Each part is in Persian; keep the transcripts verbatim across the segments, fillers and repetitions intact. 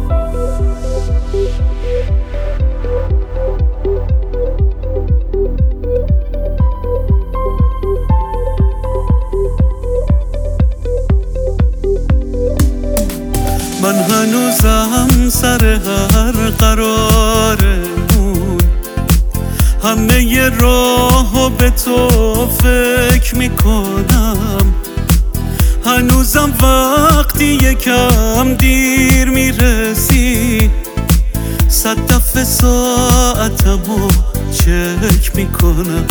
من هنوزم سر هر قرارمون همه ی راهو به تو فکر میکنم. هنوزم وقتی یکم دیر میرسی صد دفعه ساعتمو چک میکنم.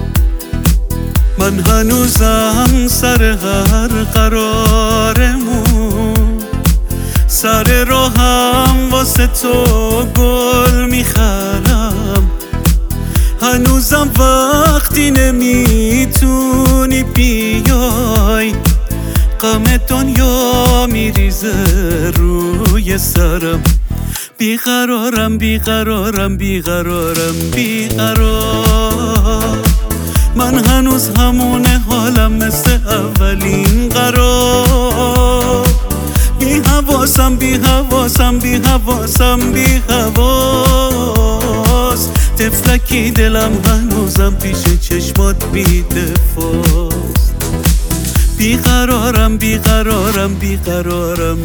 من هنوزم سر هر قرارمون سر راهم واسه تو گل میخرم. هنوزم وقتی نمیتونی بیای غم دنیا میریزه روی سرم. بیقرارم بیقرارم بیقرارم بیقرار. من هنوز همونه حالم مثل اولین قرار. بی حواسم بی حواسم بی حواسم بی حواس. تفلکی دلم هنوزم پیش چشمات بی دفاست. بیقرارم بیقرارم بیقرارم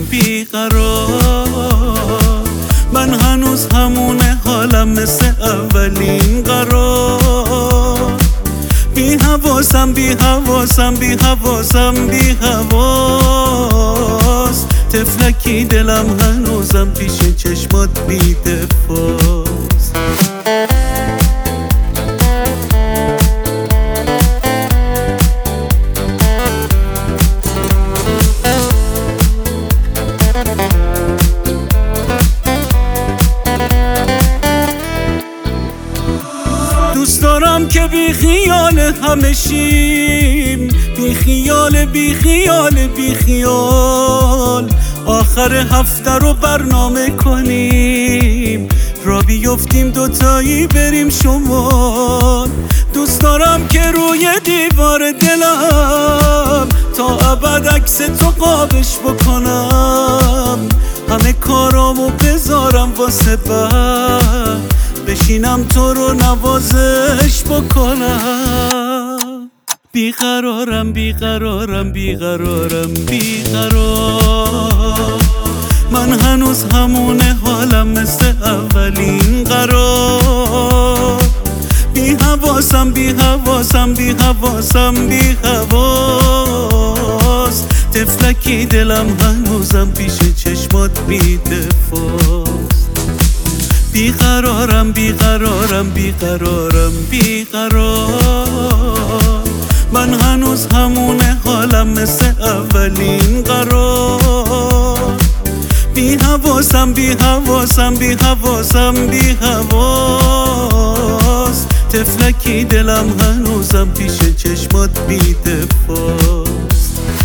بیقرار. من هنوز همونه حالم مثل اولین قرار. بی حواسم بی حواسم بی حواسم بی حواس. تفلکی دلم هنوزم پیش چشمات بی دفاست. دوست دارم که بی خیال همه شیم، بی خیال بی خیال بی خیال. آخر هفته رو برنامه کنیم، را بیفتیم دوتایی بریم شمال. دوست دارم که روی دیوار دلم تا ابد عکس تو قابش بکنم. همه کارامو بذارم واسه بعد بشینم تو رو نوازش بکنم. بیقرارم بیقرارم بیقرارم بیقرار. من هنوز همونه حالم مثل اولین قرار. بی حواسم بی حواسم بی حواسم بی حواس. تفلکی دلم هنوزم پیش چشمات بی دفاست. بیقرارم بیقرارم بیقرارم بیقرار. من هنوز همونه حالم مثل اولین قرار. بی حواسم بی حواسم بی حواسم بی حواس. تفلکی دلم هنوزم پیش چشمات بی دفاست.